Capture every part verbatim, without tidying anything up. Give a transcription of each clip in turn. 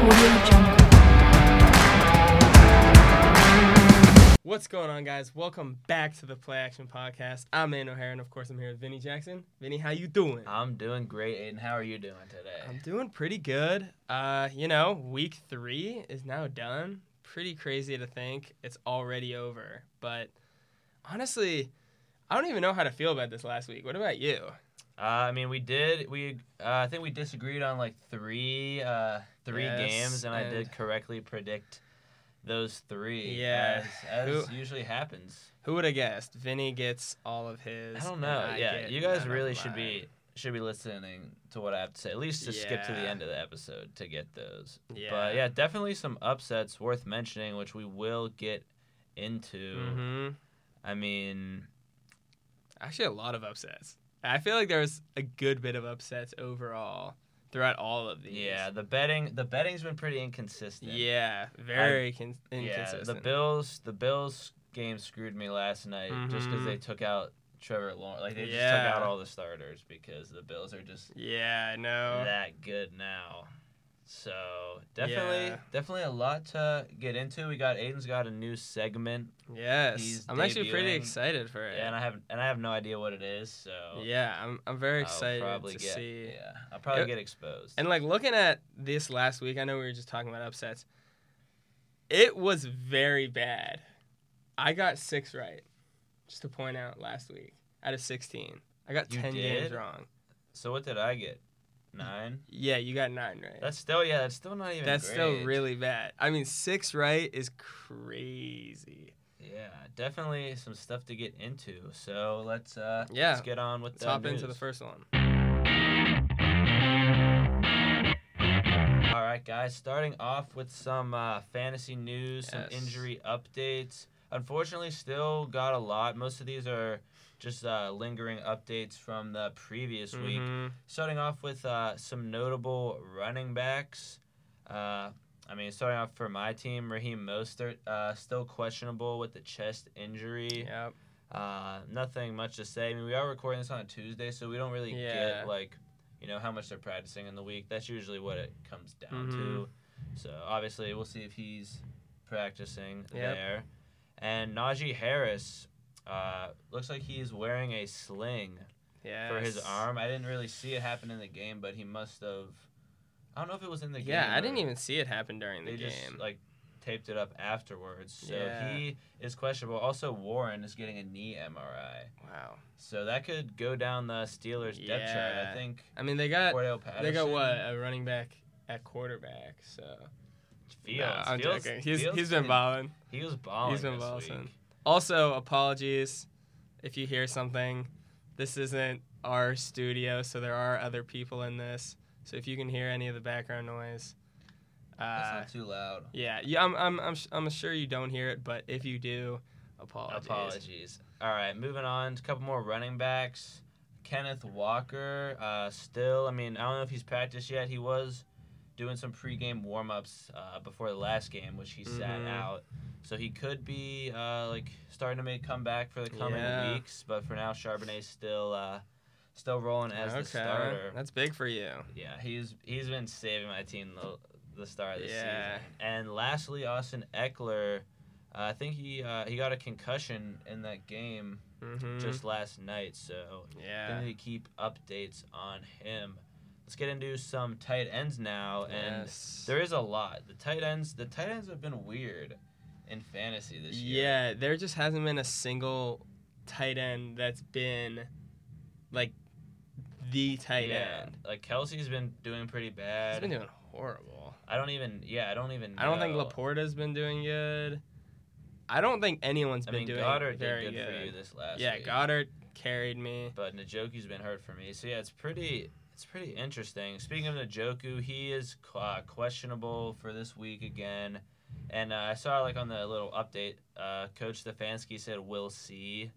Audio Jungle. What's going on, guys? Welcome back to the Play Action Podcast. I'm Aiden O'Hara, and of course, I'm here with Vinny Jackson. Vinny, how you doing? I'm doing great, Aiden. How are you doing today? I'm doing pretty good. Uh, you know, week three is now done. Pretty crazy to think it's already over. But honestly, I don't even know how to feel about this last week. What about you? Uh, I mean, we did. We uh, I think we disagreed on like three, uh, three Yes, games, and, and- I did correctly predict those three. Yeah. as, as Who- usually happens. Who would have guessed? Vinny gets all of his. I don't and know. I yeah, get you guys none of really should mine. be should be listening to what I have to say. At least to skip to the Yeah. end of the episode to get those. Yeah. But yeah, definitely some upsets worth mentioning, which we will get into. Mm-hmm. I mean, Actually, a lot of upsets. I feel like there was a good bit of upsets overall throughout all of these. yeah, the betting the betting's been pretty inconsistent. Yeah, very con- inconsistent. Yeah, the Bills, the Bills game screwed me last night just because Mhm. they took out Trevor Lawrence. Like they just Yeah. took out all the starters because the Bills are just Yeah, I know. that good now. So definitely, Yeah. definitely a lot to get into. We got Aiden's got a new segment, Yes, He's I'm actually pretty debuting. excited for it. and I have and I have no idea what it is. So yeah, I'm I'm very I'll excited probably to get, see. Yeah, I'll probably It- get exposed. And like looking at this last week, I know we were just talking about upsets. It was very bad. I got six right, just to point out last week out of sixteen. I got You ten games did? wrong. So what did I get? Nine. Yeah, you got nine right. That's still yeah. That's still not even. That's still great. really bad. I mean, six right is crazy. Yeah, definitely some stuff to get into. So let's uh Yeah, let's get on with Let's the hop news. into the first one. All right, guys. Starting off with some uh, fantasy news, some Yes. injury updates. Unfortunately, still got a lot. Most of these are just uh, lingering updates from the previous week. Mhm. Starting off with uh, some notable running backs. Uh, I mean, starting off for my team, Raheem Mostert, uh, still questionable with the chest injury. Yep. Uh, nothing much to say. I mean, we are recording this on a Tuesday, so we don't really Yeah. get, like, you know, how much they're practicing in the week. That's usually what it comes down Mhm. to. So, obviously, we'll see if he's practicing Yep. there. And Najee Harris uh, looks like he's wearing a sling Yes. for his arm. I didn't really see it happen in the game, but he must have. I don't know if it was in the game. Yeah, I or didn't even see it happen during the They game. just, like, taped it up afterwards. So, Yeah. he is questionable. Also, Warren is getting a knee M R I. Wow. So that could go down the Steelers' depth chart. Yeah. I think I mean, they got Cordell Patterson. they got what a running back at quarterback. So Fields. Nah, I'm Fields, joking. He's Fields he's been been- balling. He was balling. He's been this balling. week. Also, apologies if you hear something. This isn't our studio, so there are other people in this. So if you can hear any of the background noise, That's uh, not too loud. yeah, yeah, I'm I'm I'm I'm sure you don't hear it, but if you do, apologies. Apologies. All right, moving on. A couple more running backs. Kenneth Walker. Uh, still, I mean, I don't know if he's practiced yet. He was doing some pregame warm-ups uh, before the last game, which he sat Mhm. out. So he could be uh, like starting to make comeback for the coming Yeah. weeks. But for now, Charbonnet's still uh, still rolling as Okay, the starter. that's big for you. Yeah, he's he's been saving my team the the start of the Yeah. season. And lastly, Austin Eckler. Uh, I think he uh, he got a concussion in that game Mm-hmm. just last night, so yeah. we need to keep updates on him. Let's get into some tight ends now, and Yes. there is a lot. The tight ends, the tight ends have been weird in fantasy this year. Yeah, there just hasn't been a single tight end that's been like the tight yeah. end. Like Kelsey's been doing pretty bad. He's been doing horrible. I don't even. Yeah, I don't even. Know. I don't think Laporta's been doing good. I don't think anyone's I been mean, doing Goddard very did good, good. for you this last yeah, week. Goddard carried me. But Njoku's been hurt for me. So yeah, it's pretty it's pretty interesting. Speaking of Njoku, he is uh, questionable for this week again. And uh, I saw like on the little update, uh, Coach Stefanski said we'll see.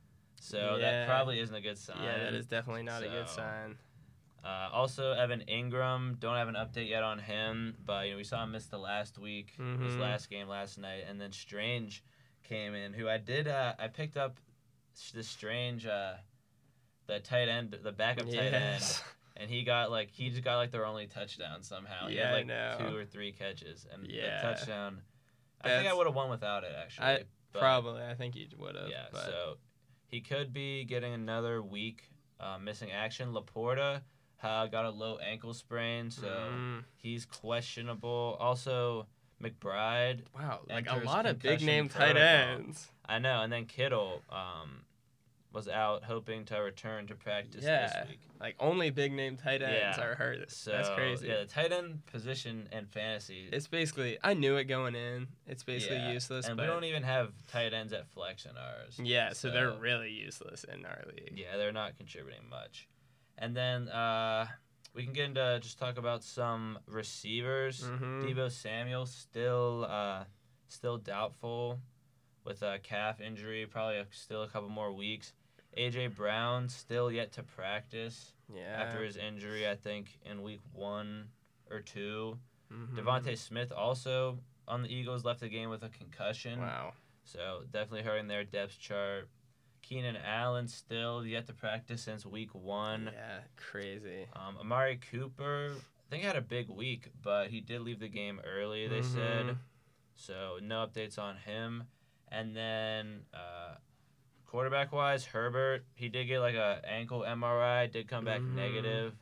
So Yeah. that probably isn't a good sign. Yeah, that is definitely not a good So, sign. Uh, also, Evan Ingram, don't have an update yet on him, but you know we saw him miss the last week, his Mhm. last game last night, and then Strange came in, who I did uh, I picked up the Strange, uh, the tight end, the backup tight end. Yes. and he got like he just got like their only touchdown somehow. He Yeah, had I like know. two or three catches, and Yeah. the touchdown. I think I That's- would have won without it actually. I- but, Probably, I think you would have. Yeah, but so he could be getting another week uh, missing action. Laporta uh, got a low ankle sprain, so mm, he's questionable. Also, McBride. wow, like a enters lot of big concussion name tight protocol. ends. I know, and then Kittle um, was out hoping to return to practice Yeah. this week. Like only big name tight ends Yeah. are hurt. So That's crazy. Yeah, the tight end position in fantasy. It's basically I knew it going in. It's basically yeah, useless. and but we don't even have tight ends at flex in ours. yeah, so, they're really useless in our league. Yeah, they're not contributing much. And then uh, we can get into just talk about some receivers. Mhm. Deebo Samuel still uh, still doubtful with a calf injury, probably a, still a couple more weeks. A J Brown still yet to practice Yeah. after his injury, I think, in week one or two. Mhm. Devontae Smith also on the Eagles left the game with a concussion. Wow. So definitely hurting their depth chart. Keenan Allen still yet to practice since week one. Yeah, crazy. Um, Amari Cooper, I think had a big week, but he did leave the game early, they said. Mhm. So no updates on him. And then uh, quarterback-wise, Herbert, he did get like a ankle M R I, did come back Mhm. negative.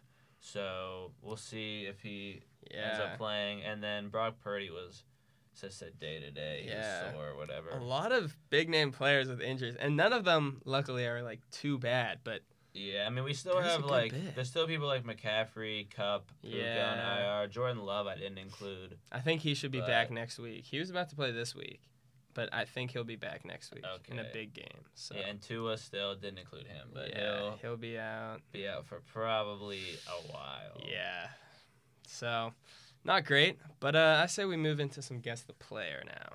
So we'll see if he ends Yeah. up playing. And then Brock Purdy was just said day to day, he Yeah. was sore or whatever. A lot of big name players with injuries, and none of them, luckily, are like too bad. But Yeah, I mean, we still There's a have good like bit. there's still people like McCaffrey, Cup, Puka on Yeah. I R. Jordan Love, I didn't include. I think he should be But- back next week. He was about to play this week, but I think he'll be back next week in a Okay. big game. So Yeah, and Tua still didn't include him, but yeah, he'll he'll be out. be out for probably a while. Yeah. So, not great, but uh, I say we move into some guess the player now.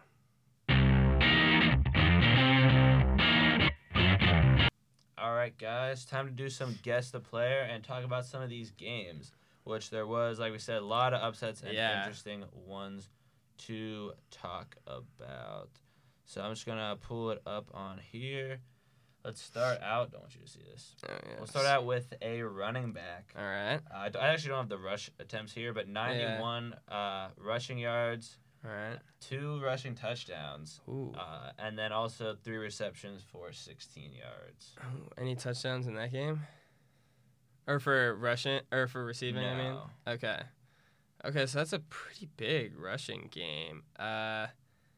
All right, guys, time to do some guess the player and talk about some of these games, which there was, like we said, a lot of upsets and Yeah. interesting ones to talk about. So I'm just gonna pull it up on here. Let's start out. Don't want you to see this. Oh, yeah. We'll start out with a running back. All right. Uh, I d- I actually don't have the rush attempts here, but ninety-one uh, rushing yards, All right. two rushing touchdowns, Ooh. uh, and then also three receptions for sixteen yards. Ooh, Any touchdowns in that game? Or for rushing or for receiving, I mean? No. Okay. Okay, so that's a pretty big rushing game. Uh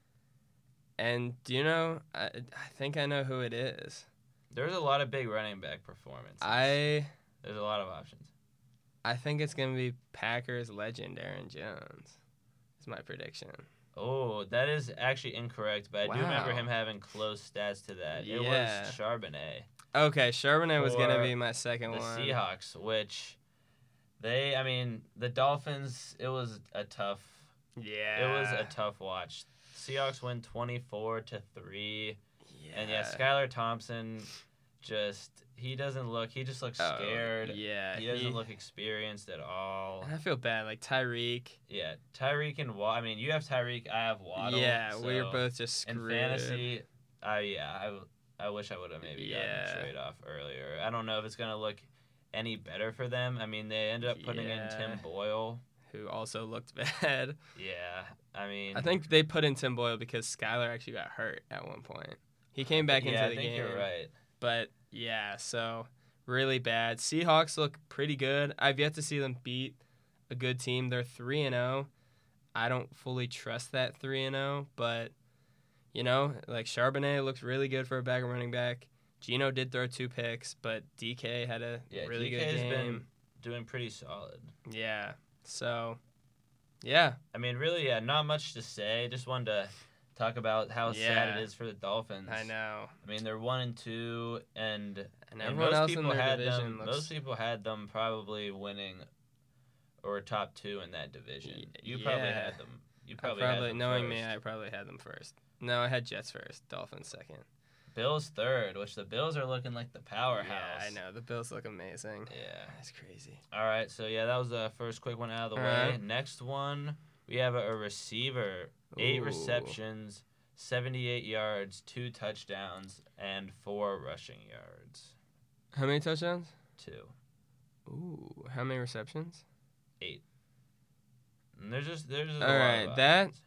and do you know I I think I know who it is. There's a lot of big running back performances. I There's a lot of options. I think it's going to be Packers legend Aaron Jones. Is my prediction. Oh, that is actually incorrect, but I do remember Wow. him having close stats to that. It Yeah. was Charbonnet, Okay, Charbonnet was going to For be my second the one. Seahawks, which they, I mean, the Dolphins, it was a tough Yeah. It was a tough watch. Seahawks win twenty-four to three, yeah. and yeah, Skylar Thompson just he doesn't look. He just looks Oh, scared. yeah. He doesn't he- look experienced at all. And I feel bad like Tyreek. Yeah, Tyreek and Waddle. I mean, you have Tyreek. I have Waddle. Yeah, so we were both just in screwed. fantasy. I yeah, I, w- I wish I would have maybe Yeah. gotten a trade off earlier. I don't know if it's gonna look any better for them. I mean, they ended up putting in Yeah. Tim Boyle. Who also looked bad. Yeah, I mean, I think they put in Tim Boyle because Skylar actually got hurt at one point. He came back yeah, into I the think game. you're right. But yeah, so really bad. Seahawks look pretty good. I've yet to see them beat a good team. They're three and oh. I don't fully trust that three and oh, but you know, like Charbonnet looks really good for a back running back. Geno did throw two picks, but D K had a Yeah, really D good K's game. been doing pretty solid. Yeah. So, yeah. I mean, really, yeah, not much to say. Just wanted to talk about how sad Yeah. it is for the Dolphins. I know. I mean, they're one and two, and, And and everyone most else in people their had division them. looks Most people had them probably winning, or top two in that division. Y- You probably yeah. had them. You I probably, probably had them knowing first. me, I probably had them first. No, I had Jets first, Dolphins second. Bills third, which the Bills are looking like the powerhouse. Yeah, I know. The Bills look amazing. Yeah. That's crazy. All right, so yeah, that was the first quick one out of the All way. right. Next one, we have a, a receiver, eight Ooh. receptions, seventy-eight yards, two touchdowns, and four rushing yards. How many touchdowns? Two. Ooh, how many receptions? Eight. And there's just there's just All a lot right, of that options.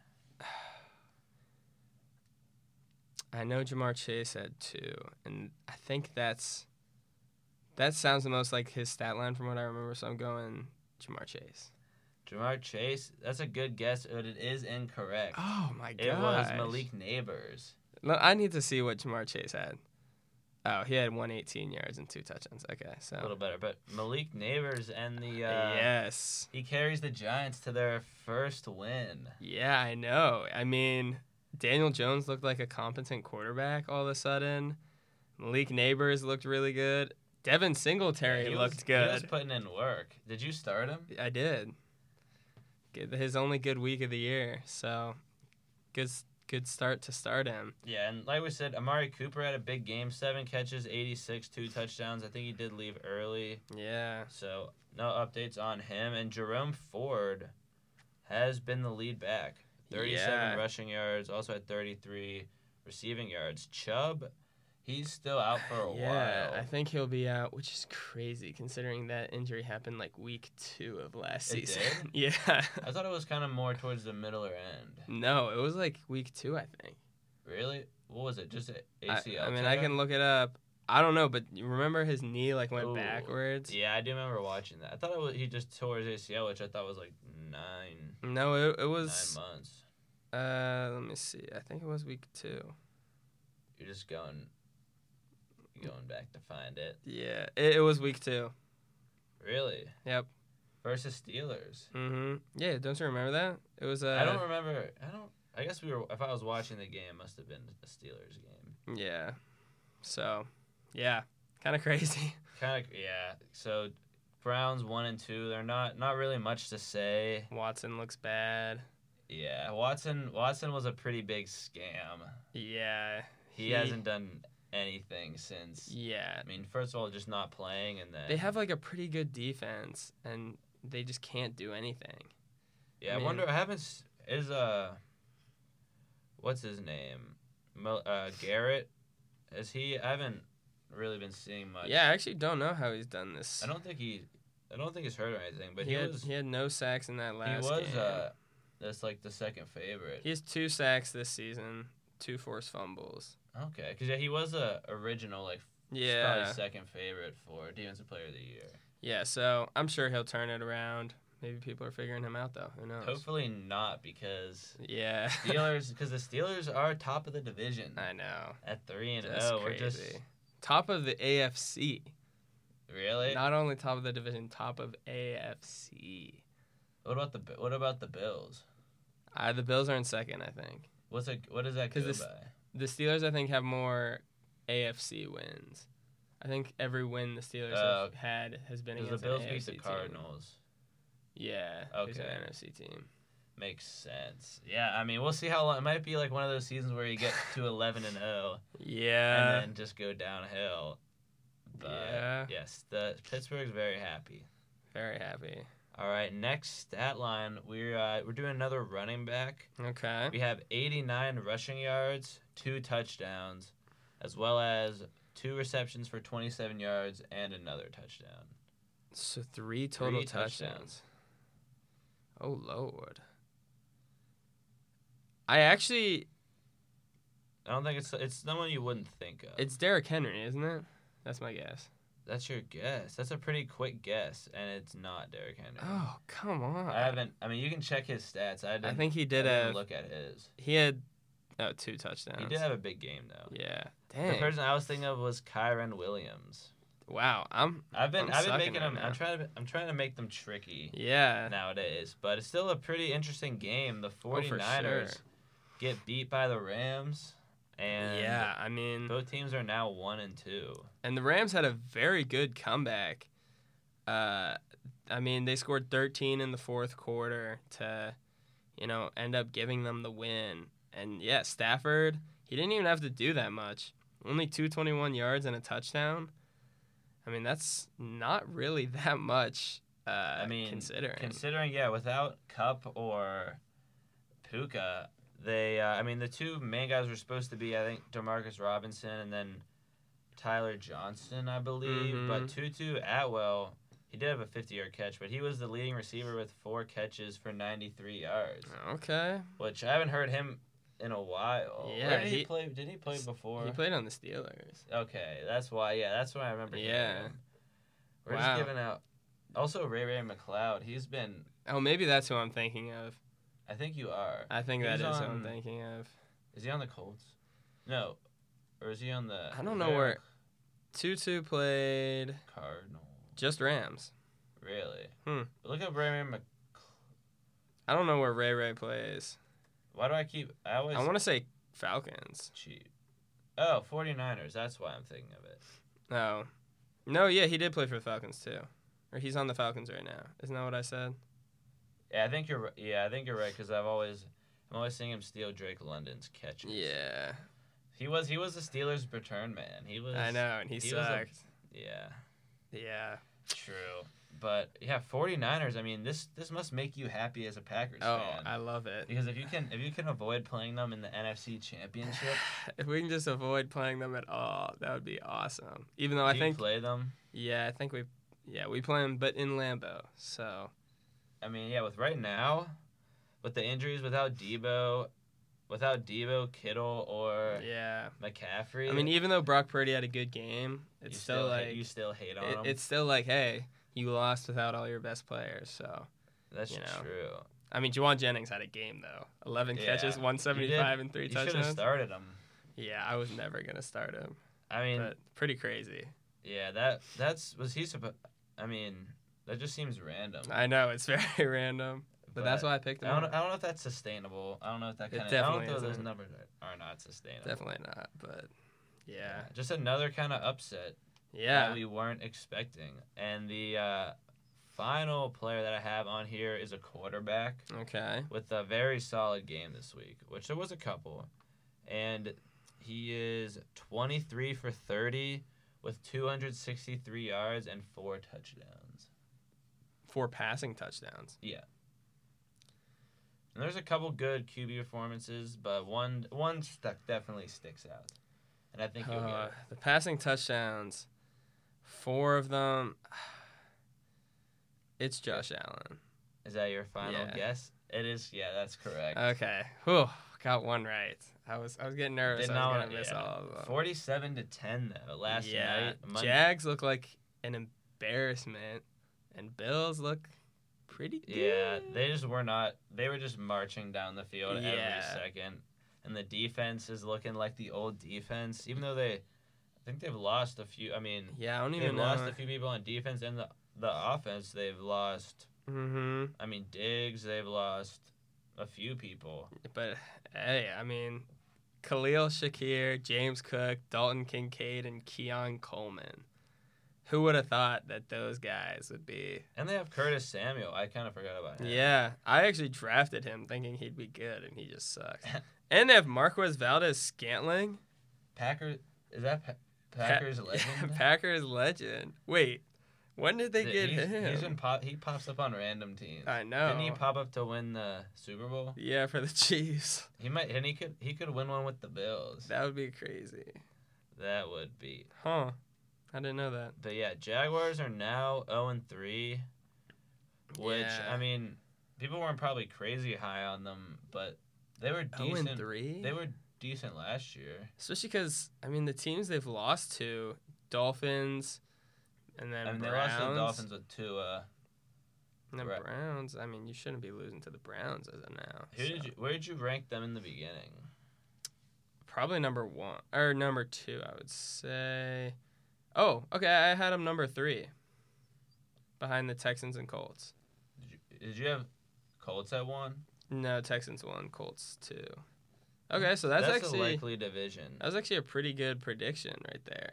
I know Jamar Chase had two, and I think that's that sounds the most like his stat line from what I remember. So I'm going Jamar Chase. Jamar Chase, that's a good guess, but it is incorrect. Oh my god! It was Malik Neighbors. No, I need to see what Jamar Chase had. Oh, he had one hundred eighteen yards and two touchdowns. Okay, so A little better, but Malik Neighbors and the uh, yes, he carries the Giants to their first win. yeah, I know. I mean, Daniel Jones looked like a competent quarterback all of a sudden. Malik Neighbors looked really good. Devin Singletary Yeah, he looked was, good. He was putting in work. Did you start him? I did. Good- His only good week of the year, so good good start to start him. Yeah, and like we said, Amari Cooper had a big game. Seven catches, eighty-six, two touchdowns. I think he did leave early. Yeah. So no updates on him. And Jerome Ford has been the lead back. thirty-seven Yeah. rushing yards, also had thirty-three receiving yards. Chubb, he's still out for a yeah, while. I think he'll be out, which is crazy considering that injury happened like week two of last It season. did? Yeah. I thought it was kind of more towards the middle or end. No, it was like week two, I think. Really? What was it? Just a I, ACL? I mean, I tear? can look it up. I don't know, but you remember his knee like went Ooh. backwards? Yeah, I do remember watching that. I thought it was, he just tore his A C L, which I thought was like nine, No, it, it nine was. months. Uh, let me see. I think it was week two. You're just going, going back to find it. Yeah, it, it was week two. Really? Yep. Versus Steelers. Mm-hmm. Yeah, don't you remember that? It was. Uh, I don't remember. I don't. I guess we were. If I was watching the game, it must have been a Steelers game. Yeah. So, yeah, kind of crazy. Kind of. Yeah. So, Browns one and two. They're not not really much to say. Watson looks bad. Yeah. Watson Watson was a pretty big scam. Yeah. He, hasn't done anything since. Yeah. I mean, first of all, just not playing, and then They have like a pretty good defense, and they just can't do anything. Yeah, I I, mean- wonder. I haven't. s- Is uh, what's his name? Mo, uh, Garrett. Is he? I haven't really been seeing much. Yeah, I actually don't know how he's done this. I don't think he. I don't think he's hurt or anything, but he, he, had, was. he had no sacks in that He last was. game. Uh, that's like the second favorite. He has two sacks this season, two forced fumbles. Okay, because yeah, he was a original like Yeah. probably second favorite for defensive player of the year. Yeah, so I'm sure he'll turn it around. Maybe people are figuring him out though. Who knows? Hopefully not, because Yeah. Steelers because the Steelers are top of the division I know. at three and That's oh. We're crazy. just Top of the A F C. really. Not only top of the division, top of A F C. What about the Bi- what about the Bills? Uh, the Bills are in second, I think. What's it? What does that 'Cause go this- by? The Steelers, I think, have more A F C wins. I think every win the Steelers Uh, have had has been Because the against Bills an beat A F C the team. Cardinals. Yeah. It's an Okay. N F C team. Makes sense. Yeah, I mean, we'll see how long. It might be like one of those seasons where you get to eleven and zero, Yeah. and then just go downhill. But Yeah. yes, the Pittsburgh's very happy. Very happy. All right, next stat line, we're uh, we're doing another running back. Okay. We have eighty-nine rushing yards, two touchdowns, as well as two receptions for twenty-seven yards and another touchdown. So three total Three touchdowns. touchdowns. Oh Lord. I actually, I don't think it's it's someone you wouldn't think of. it's Derrick Henry, isn't it? That's my guess. That's your guess. That's a pretty quick guess, and it's not Derrick Henry. Oh come on. I haven't. I mean, you can check his stats. I, didn't, I think he I did didn't have. look at his. He had, oh, two touchdowns. He did have a big game though. Yeah. The Dang. person I was thinking of was Kyron Williams. Wow. I'm. I've been I'm I've been sucking making right them. now. I'm trying to I'm trying to make them tricky Yeah. nowadays, but it's still a pretty interesting game. The Oh, for 49ers sure. get beat by the Rams, and Yeah. I mean, both teams are now one and two. and the Rams had a very good comeback. Uh, I mean, they scored thirteen in the fourth quarter to, you know, end up giving them the win. And yeah, Stafford, he didn't even have to do that much. Only two hundred twenty-one yards and a touchdown. I mean, that's not really that much. Uh, I mean, considering. Considering, yeah, without Cup or Puka, they, uh, I mean, the two main guys were supposed to be, I think, Demarcus Robinson and then Tyler Johnston, I believe. Mhm. But Tutu Atwell, he did have a fifty-yard catch, but he was the leading receiver with four catches for ninety-three yards. Okay. Which I haven't heard him in a while. Yeah, Where did he, he- play? Did he play before? He played on the Steelers. Okay, that's why. Yeah, that's why I remember. hearing Yeah. him. We're Wow. just giving out. Also, Ray Ray McLeod. He's been. Oh, maybe that's who I'm thinking of. I think you are. I think that He's is who I'm on- thinking of. Is he on the Colts? No, or is he on the? I don't know where- Tutu played Cardinal. just Rams. Really? Hmm. Look at Ray Ray Mc. I don't know where Ray Ray plays. Why do I keep? I always. I want to say Falcons. cheat. Oh, 49ers. That's why I'm thinking of it. No. No, yeah, he did play for the Falcons too. Or he's on the Falcons right now. Isn't that what I said? Yeah, I think you're. ri- Yeah, I think you're right because I've always, I'm always seeing him steal Drake London's catches. Yeah. He was. He was the Steelers' return man. He was. I know, and he, he was a- sucked. Yeah. Yeah. True. But yeah, 49ers. I mean, this this must make you happy as a Packers Oh, fan. I love it. Because if you can if you can avoid playing them in the N F C Championship, If we can just avoid playing them at all, that would be awesome. Even though do I you think, play them. yeah, I think we, yeah, we play them, but in Lambeau. So I mean, yeah, with right now, with the injuries, without Debo, without Debo, Kittle, or yeah, McCaffrey. I mean, even though Brock Purdy had a good game, you it's still, still, hate- like you still hate on it, him. it's still like, hey, you lost without all your best players. So That's you know. true. I mean, Juwan Jennings had a game though, eleven Yeah. catches, one seventy-five, and three You should have touchdowns. started him. Yeah, I was never gonna start him, I mean, but pretty crazy. yeah, that that's was he supposed? I mean, that just seems random. I know it's very random, but, that's why I picked him. I don't. up. I don't know if that's sustainable. I don't know if that It kind of. definitely I don't know if those isn't. numbers are, are not sustainable. Definitely not, but yeah, Just another kind of upset yeah. that we weren't expecting. And the uh, final player that I have on here is a quarterback Okay. with a very solid game this week, which there was a couple, and he is twenty-three for thirty with two hundred sixty-three yards and four touchdowns. Four passing touchdowns. And there's a couple good Q B performances, but one one stuck definitely sticks out, and I think you'll get Uh, it. the passing touchdowns, four of them. It's Josh Allen. Is that your final yeah. guess? It is. Yeah, that's correct. Okay. Whew, got one right. I was I was getting nervous. Did I was not- gonna miss yeah. all of them. Forty-seven to ten though. Last yeah. night, Mon- Jags look like an embarrassment, and Bills look pretty good. Yeah, they just were not. They were just marching down the field Yeah. every second, and the defense is looking like the old defense. Even though they, I think they've lost a few. I mean, Yeah, I don't they've even know. lost a few people on defense, and the the offense they've lost. Mm-hmm. I mean, Diggs, they've lost a few people. But hey, I mean, Khalil Shakir, James Cook, Dalton Kincaid, and Keon Coleman. Who would have thought that those guys would be? And they have Curtis Samuel. I kind of forgot about him. Yeah, I actually drafted him thinking he'd be good, and he just sucks. And they have Marquez Valdez Scantling. Packers, is that pa- Packers legend? Packers legend. Wait, when did they Th- get he's, him? He's been pop, he pops up on random teams. I know. Didn't he pop up to win the Super Bowl? Yeah, for the Chiefs. He might, and he could he could win one with the Bills. That would be crazy. That would be. Huh. I didn't know that. But yeah, Jaguars are now zero and three, which Yeah. I mean, people weren't probably crazy high on them, but they were Oh, decent. and three? They were decent last year. Especially because, I mean, the teams they've lost to, Dolphins, and then I mean, Browns. they lost to the Dolphins with Tua. And then Right. Browns. I mean, you shouldn't be losing to the Browns as of now. Who so. did you? Where did you rank them in the beginning? Probably number one. Or number two, I would say. Oh, okay. I had them number three. Behind the Texans and Colts. Did you, did you have Colts at one? No, Texans one, Colts two. Okay, so that's, That's actually a likely division. that was actually a pretty good prediction right there.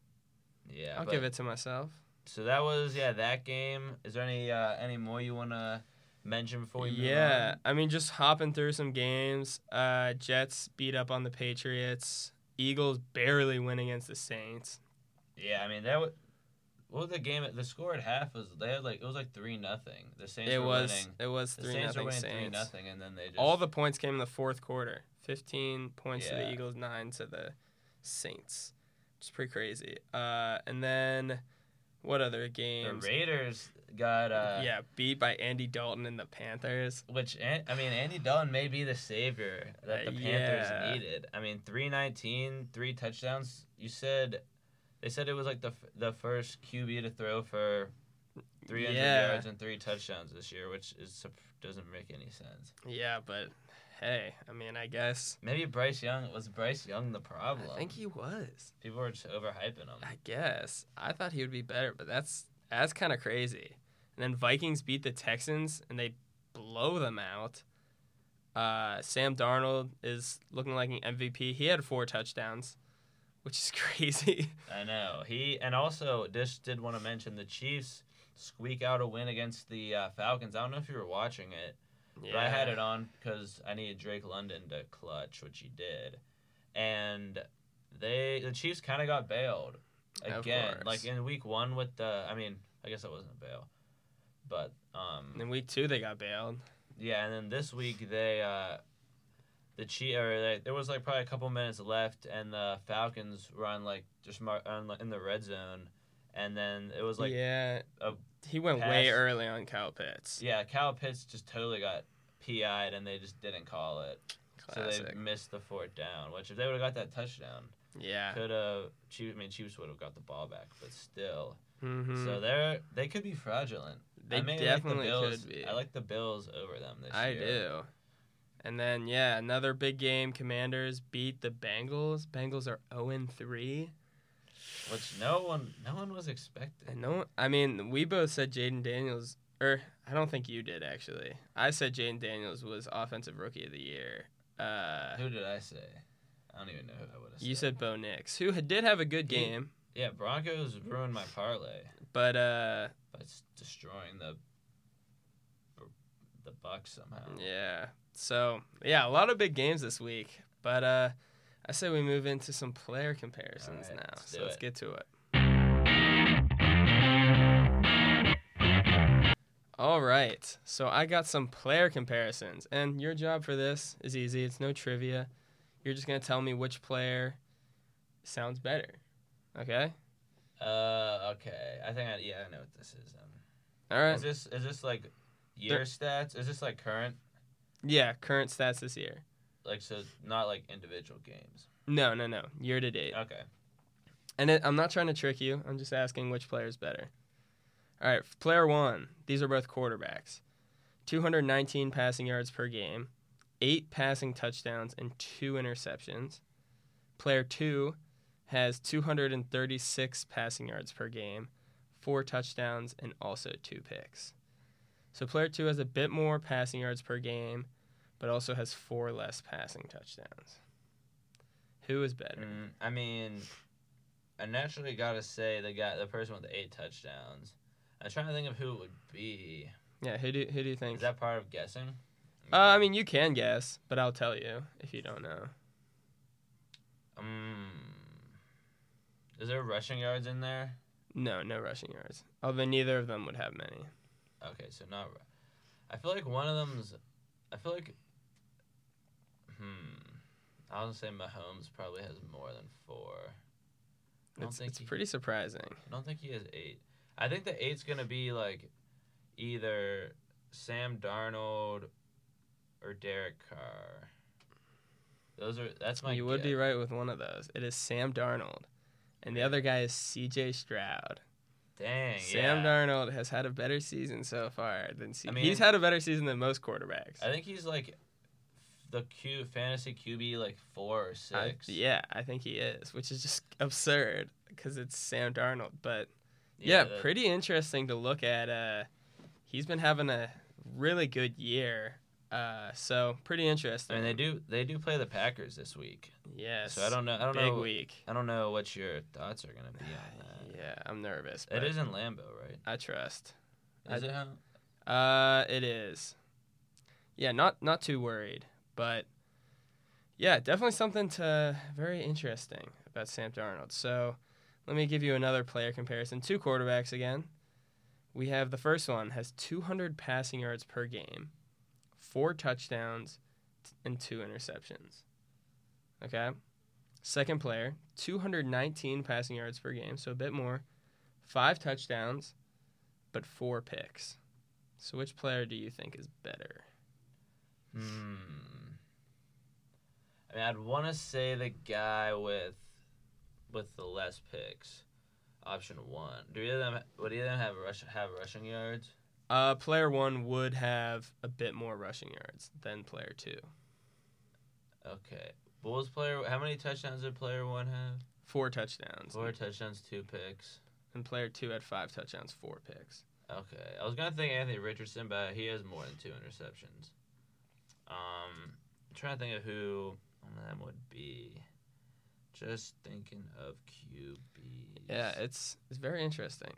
Yeah, I'll but- give it to myself. So that was yeah that game. Is there any uh, any more you want to mention before we move Yeah, on? I mean, just hopping through some games. Uh, Jets beat up on the Patriots. Eagles barely win against the Saints. Yeah, I mean that was what was the game? The score at half was they had like it was like three nothing. The Saints It were was winning. it was The three Saints were nothing winning three Saints. nothing, and then they just All the points came in the fourth quarter. Fifteen points to the Yeah. Eagles, nine to the Saints. Which is pretty crazy. Uh, and then What other The games? Raiders got uh, yeah, beat by Andy Dalton and the Panthers. which An- I mean, Andy Dalton may be the savior that the Uh, Panthers yeah. needed. I mean, three nineteen, three touchdowns. You said they said it was like the f- the first Q B to throw for three hundred Yeah. yards and three touchdowns this year, which is sup- doesn't make any sense. Yeah, but hey, I mean, I guess Maybe Bryce Young was Bryce Young the problem. I think he was. People were just overhyping him. I guess I thought he would be better, but that's that's kind of crazy. And then Vikings beat the Texans and they blow them out. Uh, Sam Darnold is looking like an M V P. He had four touchdowns, which is crazy. I know he, and also just did want to mention the Chiefs squeak out a win against the uh, Falcons. I don't know if you were watching it, Yeah. but I had it on because I needed Drake London to clutch, which he did, and they the Chiefs kind of got bailed Of again, course. like in week one with the. I mean, I guess it wasn't a bail, but um, In week two, they got bailed. yeah, and then this week they uh, the Chief or they, there was like probably a couple minutes left, and the Falcons were on like just mar- on, in the red zone, and then it was like yeah, a he went way pass. early on Kyle Pitts. yeah, Cal Pitts just totally got P I'd, and they just didn't call it, so Classic. they missed the fourth down. Which if they would have got that touchdown, Yeah. could have Chiefs. I mean, Chiefs would have got the ball back, but still. Mm-hmm. So they're they could be fraudulent. They I may definitely like the Bills. could be. I like the Bills over them this I year. do. And then, yeah, another big game. Commanders beat the Bengals. Bengals are oh and three. Which no one, no one was expecting. And no, I mean, we both said Jaden Daniels, or I don't think you did, actually. I said Jaden Daniels was Offensive Rookie of the Year. Uh, Who did I say? I don't even know who I would have said. you said Bo Nix, who had- did have a good He- game, Yeah, Broncos ruined my parlay but uh, by s- destroying the the Bucks somehow. yeah. So, yeah, a lot of big games this week. But uh, I say we move into some player comparisons All right, now. let's So do let's it. get to it. All right. So I got some player comparisons. And your job for this is easy. It's no trivia. You're just going to tell me which player sounds better. Okay? Uh, okay. I think I yeah I know what this is. Um, All right. Is this is this like year There- stats? Is this like current? Yeah, current stats this year. Like so, not like individual games. No, no, no. Year to date. Okay. And it, I'm not trying to trick you. I'm just asking which player is better. All right, player one. These are both quarterbacks. two hundred nineteen passing yards per game, eight passing touchdowns, and two interceptions. Player two has two hundred thirty-six passing yards per game, four touchdowns, and also two picks. So player two has a bit more passing yards per game, but also has four less passing touchdowns. Who is better? Mm, I mean, I naturally gotta say the guy, the person with the eight touchdowns. I'm trying to think of who it would be. Yeah, who do who do you think? Is that part of guessing? Uh, I mean, you can guess, but I'll tell you if you don't know. Um, is there rushing yards in there? No, no rushing yards. Although neither of them would have many. Okay, so not. ru- I feel like one of them's. I feel like. Hmm. I was gonna say Mahomes probably has more than four. I don't It's, think it's he, pretty surprising. I don't think he has eight. I think the eight's gonna be like, either Sam Darnold, or Derek Carr. Those are. That's my. You would be guess. right with one of those. It is Sam Darnold. And the other guy is C J Stroud. Dang. Sam yeah. Darnold has had a better season so far than C. I mean- He's had a better season than most quarterbacks. I think he's like, the Q fantasy Q B like four or I- six. yeah, I think he is, which is just absurd because it's Sam Darnold. But yeah, that- pretty interesting to look at. Uh, he's been having a really good year. Uh, so pretty I interesting. mean, they do they do play the Packers this week. Yes. So I don't know. I don't Big know. week. I don't know what your thoughts are gonna be on that. Yeah, I'm nervous. It But is in Lambeau, right? I trust. Is I- it? How? Uh, it is. Yeah, not not too worried, but yeah, definitely something to very interesting about Sam Darnold. So let me give you another player comparison. Two quarterbacks again. We have the first one has two hundred passing yards per game, four touchdowns, t- and two interceptions. Okay. Second player, two hundred nineteen passing yards per game, so a bit more, five touchdowns, but four picks. So which player do you think is better? Hmm. I mean, I'd want to say the guy with with the less picks. Option one. Do either of them would either of them have rush have rushing yards? Uh, player one would have a bit more rushing yards than player two. Okay. Bulls player. How many touchdowns did player one have? Four touchdowns. Four touchdowns, two picks. And player two had five touchdowns, four picks. Okay. I was gonna think Anthony Richardson, but he has more than two interceptions. Um, I'm trying to think of who one of them would be. Just thinking of Q Bs. Yeah, it's it's very interesting.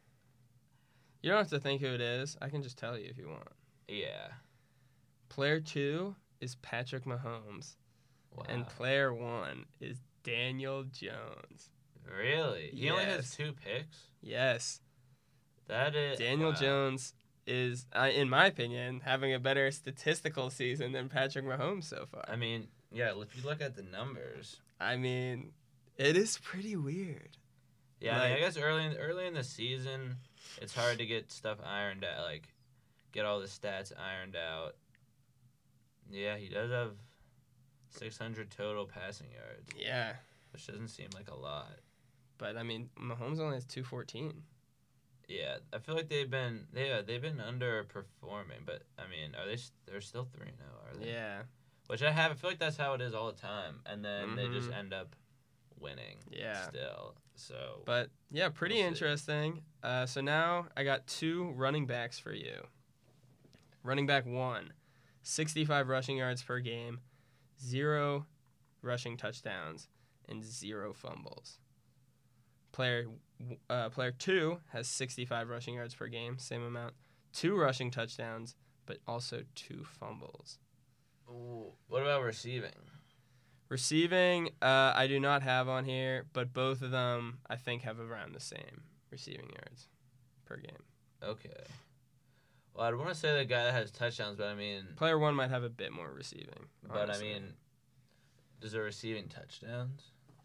You don't have to think who it is. I can just tell you if you want. Yeah. Player two is Patrick Mahomes. Wow. And player one is Daniel Jones. Really? He only has Yes. two picks? Yes. That is Daniel wow. Jones is, uh, in my opinion, having a better statistical season than Patrick Mahomes so far. I mean, yeah, if you look at the numbers. I mean, it is pretty weird. Yeah, I, mean, I Like- guess early in, early in the season, it's hard to get stuff ironed out, like get all the stats ironed out. Yeah, he does have six hundred total passing yards, Yeah. which doesn't seem like a lot. But, I mean, Mahomes only has two fourteen. Yeah, I feel like they've been they uh, they've been underperforming, but I mean, are they s- they're still three now, are they? Yeah. Which I have I feel like that's how it is all the time, and then they just Mhm. end up winning. Yeah. Still, so But, yeah, pretty We'll see. interesting. Uh, so now I got two running backs for you. Running back one, sixty-five rushing yards per game, zero rushing touchdowns, and zero fumbles. Player uh, player two has sixty-five rushing yards per game, same amount, two rushing touchdowns, but also two fumbles. Ooh, what about receiving? Receiving, uh, I do not have on here, but both of them I think have around the same receiving yards per game. Okay. Well, I'd want to say the guy that has touchdowns, but I mean, Player one might have a bit more receiving. but honestly. I mean, does it receiving touchdowns?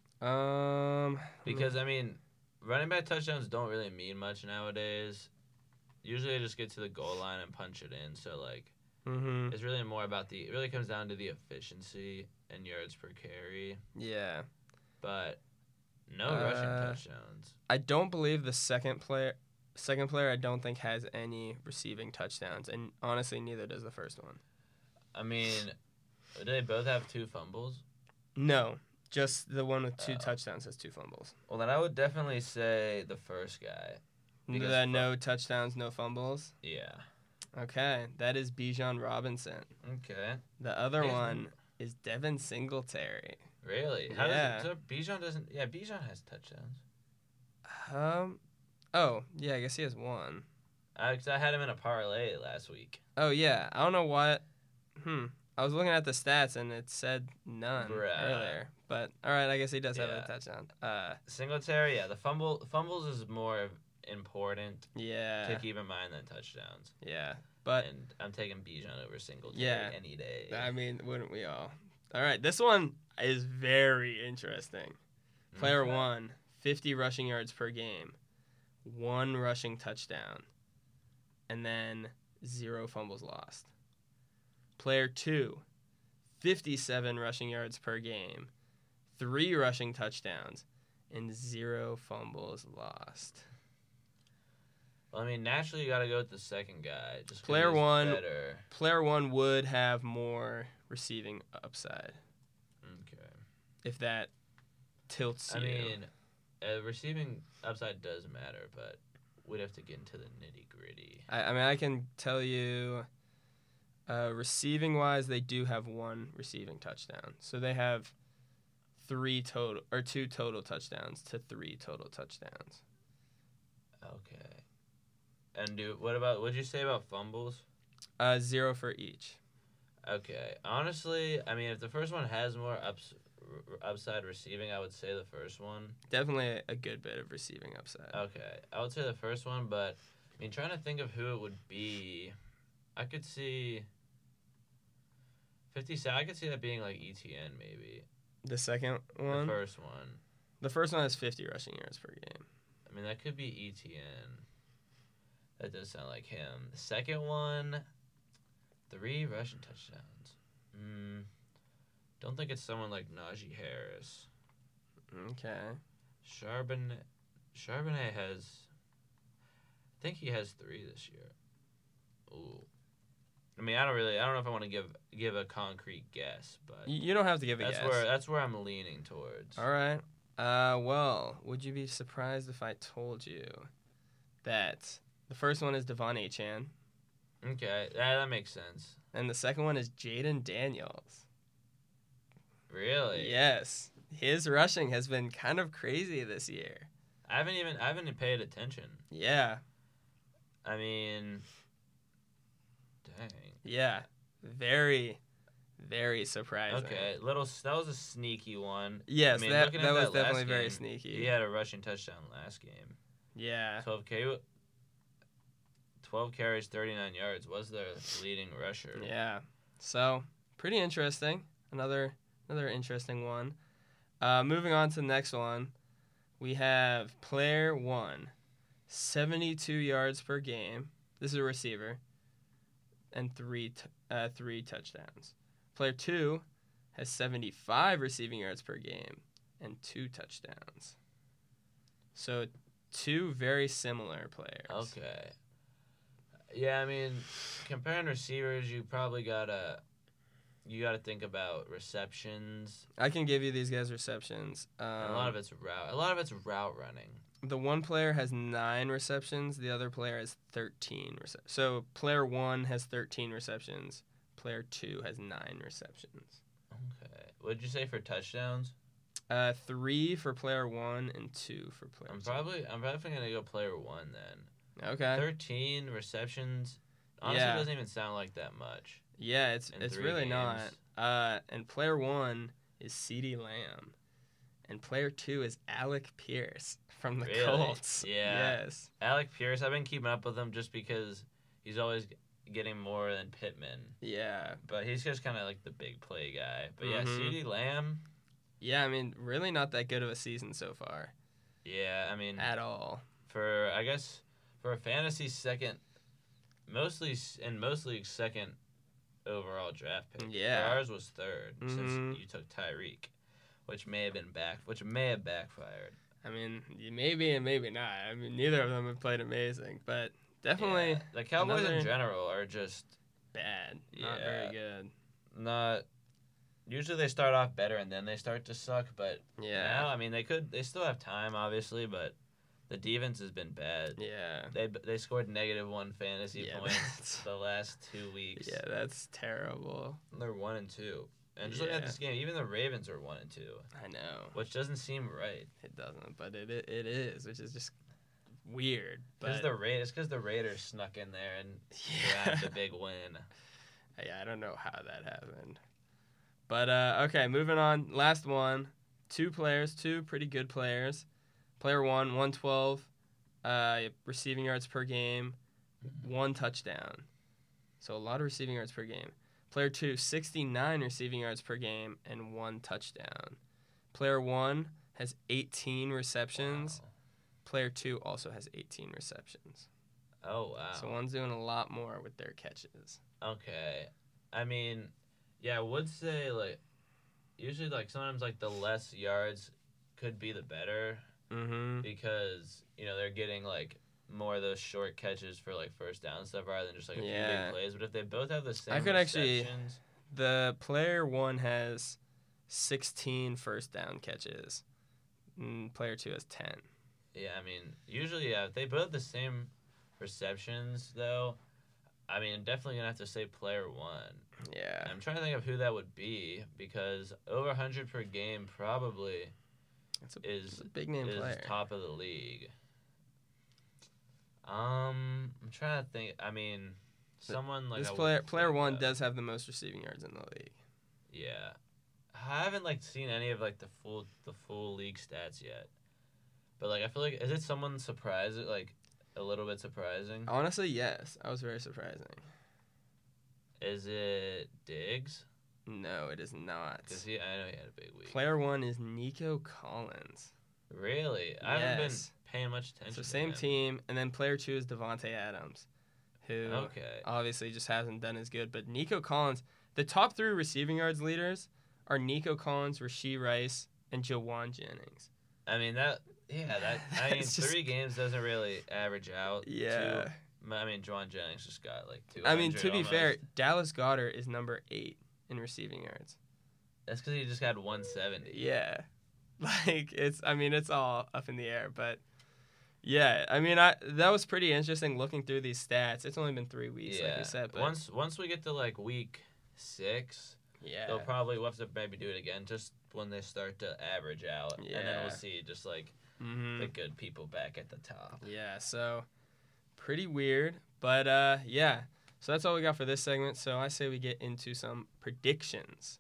um, Because I mean, running back touchdowns don't really mean much nowadays. Usually, they just get to the goal line and punch it in. So like, hmm it's really more about the. It really comes down to the efficiency and yards per carry, yeah, but no rushing Uh, touchdowns. I don't believe the second player, second player, I don't think has any receiving touchdowns, and honestly, neither does the first one. I mean, do they both have two fumbles? No, just the one with two Oh. touchdowns has two fumbles. Well, then I would definitely say the first guy. Because The fu- no touchdowns, no fumbles. Yeah. Okay, that is Bijan Robinson. Okay. The other He's- one is Devin Singletary. Really? How Yeah. Does it, so Bijan doesn't. Yeah, Bijan has touchdowns. Um, oh yeah, I guess he has one. Uh, 'cause I had him in a parlay last week. Oh yeah, I don't know what. Hmm. I was looking at the stats and it said none Bruh. earlier. But all right, I guess he does have Yeah. a touchdown. Uh, Singletary, yeah, the fumble fumbles is more important to yeah, keep in mind than touchdowns. yeah. But and I'm taking Bijan over Singletary Yeah. any day. I mean, wouldn't we all? All right, this one is very interesting. Player Okay. one, fifty rushing yards per game, one rushing touchdown, and then zero fumbles lost. Player two, fifty-seven rushing yards per game, three rushing touchdowns, and zero fumbles lost. Well, I mean, naturally you got to go with the second guy. Just 'cause Player he's one- Better. Player one would have more receiving upside, Okay. if that tilts I you. mean, uh, receiving upside does matter, but we'd have to get into the nitty gritty. I, I mean, I can tell you, uh, receiving wise, they do have one receiving touchdown. So they have three total or two total touchdowns to three total touchdowns. Okay. And do what about what'd you say about fumbles? Uh, zero for each. Okay. Honestly, I mean, if the first one has more ups, r- upside receiving, I would say the first one. Definitely a, a good bit of receiving upside. Okay, I would say the first one, but I mean, trying to think of who it would be, I could see fifty. I could see that being like E T N maybe. The second The one, first one. the first one has fifty rushing yards per game. I mean, that could be E T N. That does sound like him. The second one, three rushing touchdowns. Mm, don't think it's someone like Najee Harris. Okay. Charbonnet, Charbonnet has, I think he has three this year. Ooh. I mean, I don't really, I don't know if I want to give give a concrete guess, but You, you don't have to give a that's guess. where that's where I'm leaning towards. All right. Uh, well, would you be surprised if I told you that the first one is Devon Achane, Okay, that, that makes sense. and the second one is Jaden Daniels? Really? Yes. His rushing has been kind of crazy this year. I haven't even I haven't paid attention. Yeah. I mean, dang. Yeah. Very, very surprising. Okay, little that was a sneaky one. Yes, I mean, that, looking that at was that definitely last very game, sneaky. He had a rushing touchdown last game. Yeah. twelve K, twelve carries, thirty-nine yards. Was their leading rusher. Yeah. So, pretty interesting. Another another interesting one. Uh, moving on to the next one, we have player one, seventy-two yards per game. This is a receiver, and three t- uh, three touchdowns. Player two has seventy-five receiving yards per game and two touchdowns. So, two very similar players. Okay. Yeah, I mean, comparing receivers, you probably gotta you gotta think about receptions. I can give you these guys receptions. Um, And a lot of it's route. A lot of it's route running. The one player has nine receptions. The other player has thirteen receptions. So player one has thirteen receptions. Player two has nine receptions. Okay. What'd you say for touchdowns? Uh, three for player one and two for player I'm two. probably I'm probably gonna go player one then. Okay. Thirteen receptions. Honestly, Yeah. doesn't even sound like that much. Yeah, it's in it's three really games. not. Uh, and player one is CeeDee Lamb, and player two is Alec Pierce from the Really? Colts. Yeah. Yes. Alec Pierce, I've been keeping up with him just because he's always g- getting more than Pittman, Yeah. but he's just kind of like the big play guy. But yeah, Mhm. CeeDee Lamb. Yeah. I mean, really not that good of a season so far Yeah, I mean, at all. for I guess for a fantasy second, mostly s- and most leagues second overall draft pick. Yeah. For ours was third Mhm. since you took Tyreek, which may have been back, which may have backfired. I mean, maybe and maybe not. I mean, neither of them have played amazing, but definitely Yeah. The Cowboys another- in general are just bad. Not Yeah. very good. not. Usually they start off better and then they start to suck, but Yeah. now I mean they could they still have time obviously, but the defense has been bad. Yeah. They they scored negative one fantasy Yeah, points that's- the last two weeks. Yeah, that's terrible. They're one and two. And just looking at Yeah. this game, even the Ravens are one and two, I know. which doesn't seem right. It doesn't, but it it, it is, which is just weird. Because But the Ra- it's because the Raiders snuck in there and yeah. grabbed the big win. Yeah, I don't know how that happened. But uh, okay, moving on. Last one. Two players, two pretty good players. Player one, one twelve uh, receiving yards per game, one touchdown. So a lot of receiving yards per game. Player two, sixty-nine receiving yards per game and one touchdown. Player one has eighteen receptions. Wow. Player two also has eighteen receptions. Oh wow. So one's doing a lot more with their catches. Okay. I mean, yeah, I would say like usually like sometimes like the less yards could be the better Mm-hmm. because, you know, they're getting like more of those short catches for like first down and stuff rather than just like a few Yeah. big plays. But if they both have the same I could actually- receptions, The player one has sixteen first down catches. And player two has ten. yeah, I mean, usually yeah, if they both have the same receptions though, I mean, definitely gonna have to say player one. Yeah. I'm trying to think of who that would be because over one hundred per game probably It's a, is it's a big name is player. top of the league. Um, I'm trying to think. I mean, someone like this I player wouldn't player think one of. does have the most receiving yards in the league. Yeah, I haven't like seen any of like the full the full league stats yet. But like, I feel like is it someone surprising? Like a little bit surprising? Honestly, yes. I was very surprising. Is it Diggs? No, it is not. Because he, I know he had a big week. Player one is Nico Collins. Really? I haven't been Yes. paying much attention So to same him. team, and then player two is Devontae Adams, who Okay. obviously just hasn't done as good. But Nico Collins, the top three receiving yards leaders are Nico Collins, Rashee Rice, and Jawan Jennings. I mean, that, yeah, that, I mean, It's just- three games doesn't really average out. Yeah. Two, I mean, Juwan Jennings just got like two. I mean, to be fair, Dallas Goedert is number eight in receiving yards. That's because he just got one seventy. Yeah. Like, it's, I mean, it's all up in the air, but yeah, I mean, I that was pretty interesting looking through these stats. It's only been three weeks, Yeah. like you said, but once once we get to like week six, yeah. they'll probably we'll have to maybe do it again just when they start to average out, and then Yeah. we'll see just like Mhm. the good people back at the top. Yeah, so pretty weird, but uh, yeah. So that's all we got for this segment. So I say we get into some predictions.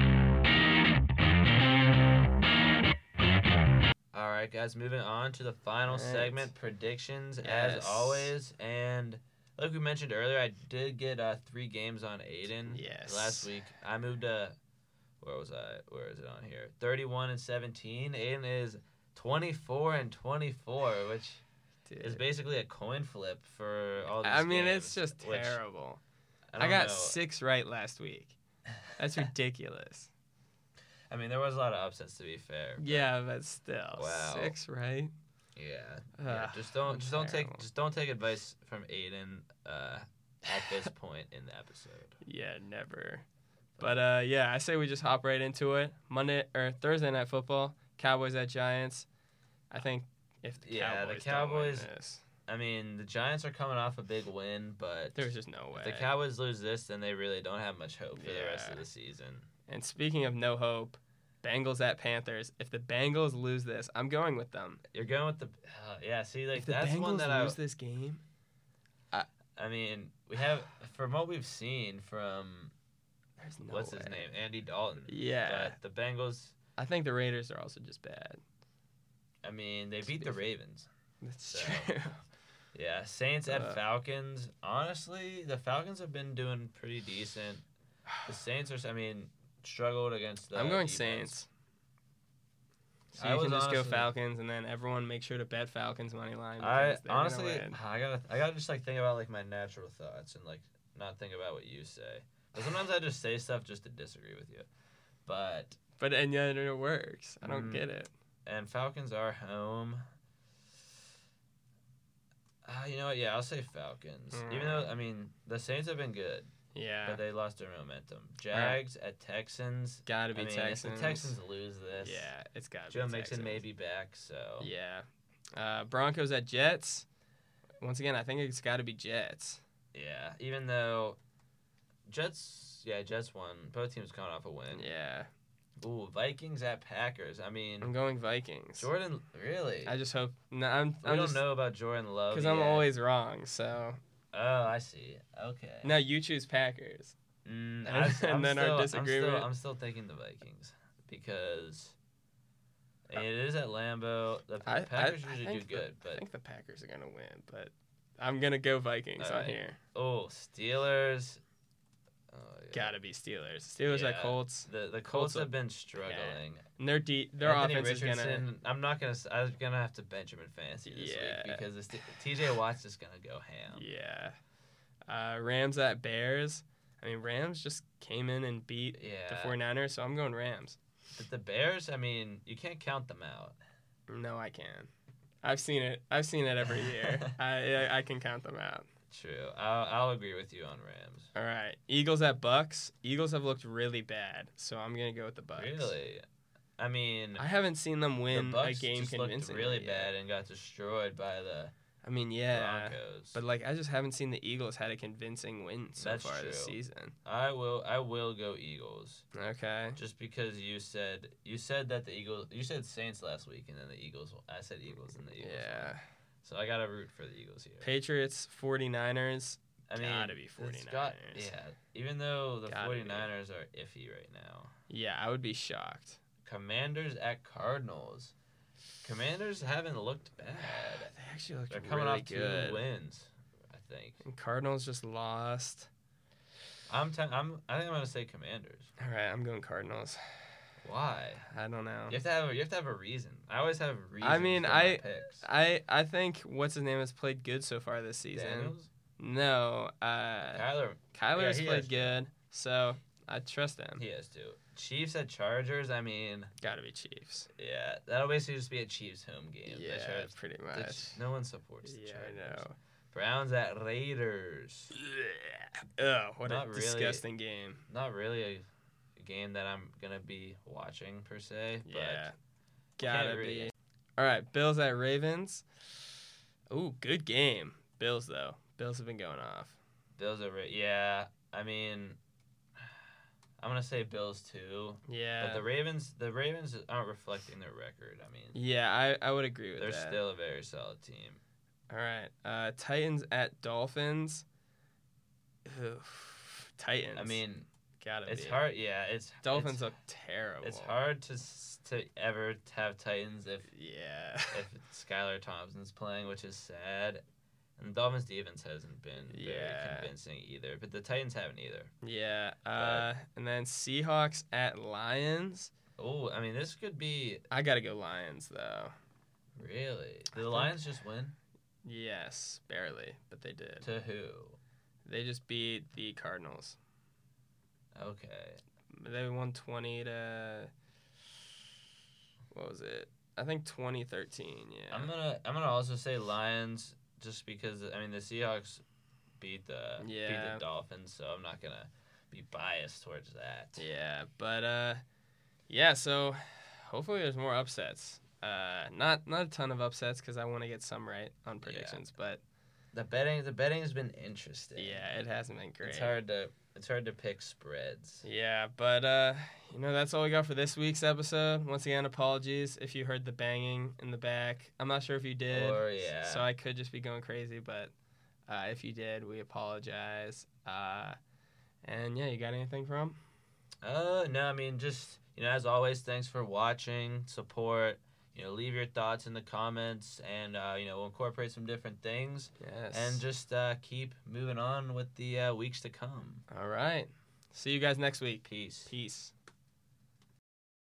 All right, guys, moving on to the final Right. segment, predictions, Yes. as always. And like we mentioned earlier, I did get uh, three games on Aiden Yes. last week. I moved to, where was I? Where is it on here? thirty-one and seventeen. Aiden is twenty-four and twenty-four, which Dude. is basically a coin flip for all these I mean, games, it's just which terrible. I, I, don't got know. six right last week. That's ridiculous. I mean, there was a lot of upsets, to be fair. but Yeah, but still, Wow. six right. Yeah. yeah. Ugh, Just don't just don't take terrible. just don't take advice from Aiden uh, at this point in the episode. Yeah, never. But uh, yeah, I say we just hop right into it. Monday or Thursday night football, Cowboys at Giants. I think if the Yeah, the Cowboys, don't win Cowboys- this, I mean, the Giants are coming off a big win, but there's just no way. if the Cowboys lose this, then they really don't have much hope for the rest Yeah. of the season. And speaking of no hope, Bengals at Panthers. If the Bengals lose this, I'm going with them. You're going with the uh, yeah. See, like if the that's Bengals one that I. lose this game, I mean, we have from what we've seen from there's no what's way. his name, Andy Dalton. Yeah, But the Bengals. I think the Raiders are also just bad. I mean, they Just beat be the fair. Ravens. That's So, true. Yeah, Saints at Uh, Falcons. Honestly, the Falcons have been doing pretty decent. The Saints are, I mean, struggled against the. I'm going defense. Saints. So I you can was just go honestly- Falcons, and then everyone make sure to bet Falcons money line. I because they're gonna honestly, win. I gotta, I gotta just like think about like my natural thoughts and like not think about what you say. But sometimes I just say stuff just to disagree with you. But But and yet it works. I don't Mm. get it. and Falcons are home. Uh, you know what? Yeah, I'll say Falcons. Even though I mean the Saints have been good, Yeah, but they lost their momentum. Jags at Texans. gotta be I mean, Texans. if the Texans lose this, Yeah, it's gotta Joe be Mixon Texans. may be back. So Yeah, uh, Broncos at Jets. Once again, I think it's got to be Jets. yeah. Even though Jets, yeah, Jets won. Both teams coming off a win. Yeah, Ooh, Vikings at Packers. I mean, I'm going Vikings. Jordan, really? I just hope. No, I'm. we I'm don't just know about Jordan Love because I'm yet. always wrong. So Oh, I see. Okay. now you choose Packers. Mm, And- I, and I'm then our still, I'm disagreement. still, I'm still thinking the Vikings because I mean, it is at Lambeau. The I, Packers I, I usually do think the- good, I but think the Packers are gonna win, but I'm gonna go Vikings on Alright. here. oh, Steelers. Oh, yeah. Gotta be Steelers. Steelers at Yeah. Colts, The the Colts Colts are- have been struggling. and their de- their Anthony offense is gonna. Richardson, I'm not gonna. s- I'm gonna have to Benjamin Fancy this Yeah. week because the T J Watt's is gonna go ham. Yeah. Uh, Rams at Bears. I mean, Rams just came in and beat Yeah. the 49ers, so I'm going Rams. But the Bears, I mean, you can't count them out. No, I can. I've seen it. I've seen it every year. I, I I can count them out. True. I'll, I'll agree with you on Rams. All right. Eagles at Bucks. Eagles have looked really bad, so I'm gonna go with the Bucks. Really? I mean, I haven't seen them the win a Bucks game just looked convincingly. really yet. bad and got destroyed by the I mean, yeah, Broncos. but like I just haven't seen the Eagles had a convincing win so That's far this true. season. I will. I will go Eagles. Okay. Just because you said you said that the Eagles. You said Saints last week, and then the Eagles. I said Eagles, and the Eagles. Yeah. won. So I gotta root for the Eagles here. Patriots, 49ers. I mean, Gotta be it's 49ers. got- yeah. Even though the Gotta be. 49ers are iffy right now. Yeah, I would be shocked. Commanders at Cardinals. Commanders haven't looked bad. They actually looked They're coming really off good. two wins, I think. And Cardinals just lost. I'm. T- I'm. I think I'm gonna say Commanders. All right, I'm going Cardinals. Why? I don't know. You have to have a, you have to have a reason. I always have reasons. I mean, for I- my picks. I I think what's his name has played good so far this season. Daniels, No, uh, Kyler, Kyler's he played has to. good, so I trust him. he has to. Chiefs at Chargers. I mean, Gotta be Chiefs. yeah, that'll basically just be a Chiefs home game. The Yeah, Chargers- pretty the much. Ch- no one supports the Yeah, Chargers. I know. Browns at Raiders. Ugh, what Not a really. disgusting game. Not really a, a game that I'm gonna be watching per se. But Yeah, can't gotta really- be. All right, Bills at Ravens. Ooh, good game. Bills though. Bills have been going off. Bills are. Ra- Yeah, I mean, I'm gonna say Bills too. Yeah. But the Ravens, the Ravens aren't reflecting their record. I mean, yeah, I, I would agree with they're that. still a very solid team. All right, uh, Titans at Dolphins. Oof, Titans. I mean, gotta it's be. hard. Yeah, it's Dolphins It's, look terrible. it's hard to s- to ever have Titans if Yeah. if Skylar Thompson's playing, which is sad. And the Dolphins' defense hasn't been very Yeah. convincing either, but the Titans haven't either. yeah. Uh, and then Seahawks at Lions. Oh, I mean, this could be I gotta go Lions though. really. Did the think- Lions just win? Yes, barely, but they did. To who? They just beat the Cardinals. Okay. They won twenty to what was it? I think twenty thirteen. Yeah. I'm gonna I'm gonna also say Lions just because I mean the Seahawks beat the beat Yeah. the Dolphins, so I'm not gonna be biased towards that. Yeah, but uh, yeah. So hopefully there's more upsets. Uh, not not a ton of upsets because I want to get some right on predictions, but The betting the betting has been interesting. yeah, it hasn't been great. It's hard to it's hard to pick spreads. Yeah, but uh, you know that's all we got for this week's episode. Once again, apologies if you heard the banging in the back. I'm not sure if you did, Or yeah. so I could just be going crazy. But uh, if you did, we apologize. Uh, and yeah, you got anything from? Uh no, I mean just you know as always, thanks for watching, support. You know, leave your thoughts in the comments, and uh, you know we'll incorporate some different things, Yes. and just uh, keep moving on with the uh, weeks to come. all right. See you guys next week. Peace. Peace.